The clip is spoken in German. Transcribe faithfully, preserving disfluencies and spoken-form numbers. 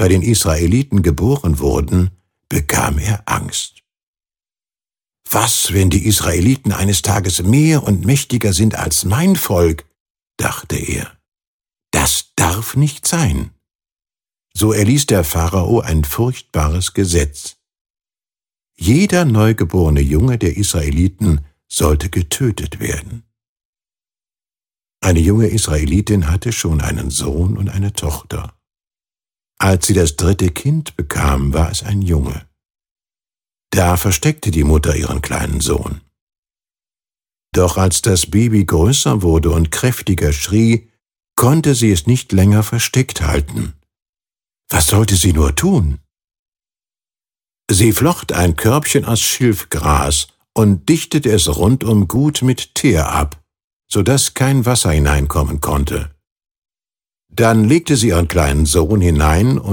bei den Israeliten geboren wurden, bekam er Angst. Was, wenn die Israeliten eines Tages mehr und mächtiger sind als mein Volk, dachte er. Das darf nicht sein. So erließ der Pharao ein furchtbares Gesetz. Jeder neugeborene Junge der Israeliten sollte getötet werden. Eine junge Israelitin hatte schon einen Sohn und eine Tochter. Als sie das dritte Kind bekam, war es ein Junge. Da versteckte die Mutter ihren kleinen Sohn. Doch als das Baby größer wurde und kräftiger schrie, konnte sie es nicht länger versteckt halten. Was sollte sie nur tun? Sie flocht ein Körbchen aus Schilfgras und dichtete es rundum gut mit Teer ab, so dass kein Wasser hineinkommen konnte. Dann legte sie ihren kleinen Sohn hinein und